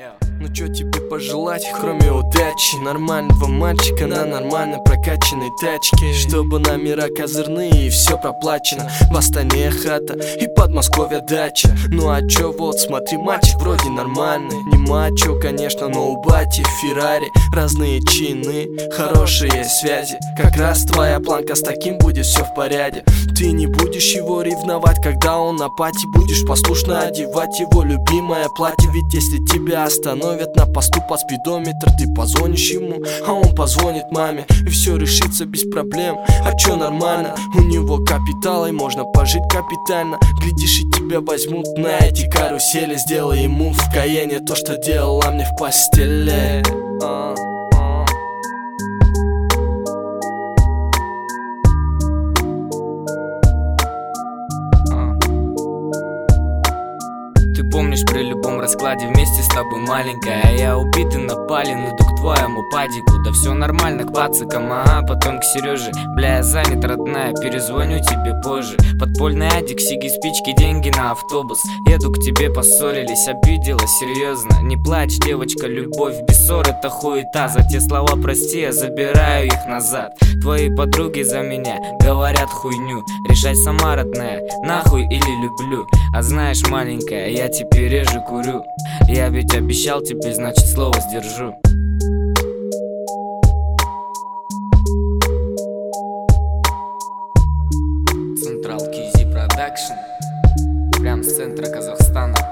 Ну чё тебе пожелать, кроме удачи? Нормального мальчика на нормально прокачанной тачке, чтобы номера козырные и все проплачено. В Астане хата и Подмосковье дача. Ну а чё, вот смотри, мальчик вроде нормальный. Не мачо, конечно, но у бати Феррари. Разные чины, хорошие связи. Как раз твоя планка, с таким будет все в порядке. Ты не будешь его ревновать, когда он на пати. Будешь послушно одевать его любимое платье. Ведь если тебя остановят на посту под спидометр, ты позвонишь ему, а он позвонит маме, и все решится без проблем. А чё, нормально, у него капитал, и можно пожить капитально. Глядишь, и тебя возьмут на эти карусели. Сделай ему в Каене то, что делала мне в постели. Ты помнишь, при любом раскладе вместе с тобой маленькая, а я убит и напален, иду к твоему падику. Да все нормально, к пацикам, потом к Сереже. Бля, я занят, родная, перезвоню тебе позже. Подпольный адик, сиги, спички, деньги на автобус. Еду к тебе, поссорились, обидела, серьезно. Не плачь, девочка, любовь без ссор, это хуета. За те слова прости, я забираю их назад. Твои подруги за меня говорят хуйню. Решай сама, родная, нахуй или люблю. А знаешь, маленькая, я теперь реже курю. Я ведь обещал тебе, значит слово сдержу. Централ Кизи Продакшн, прям с центра Казахстана.